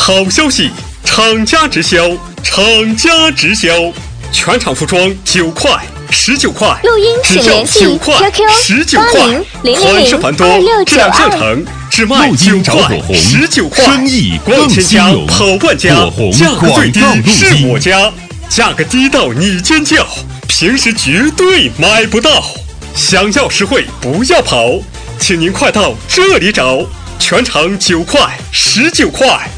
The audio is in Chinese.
好消息，厂家直销，厂家直销，全场服装9块，19块， 录音请联系 QQ 19块，款式繁多，质量正常，只卖9块，19块， 生意光千家跑万家，价格最低是我家，价格低到你尖叫，平时绝对买不到。想要实惠不要跑，请您快到这里找，全场9块，19块。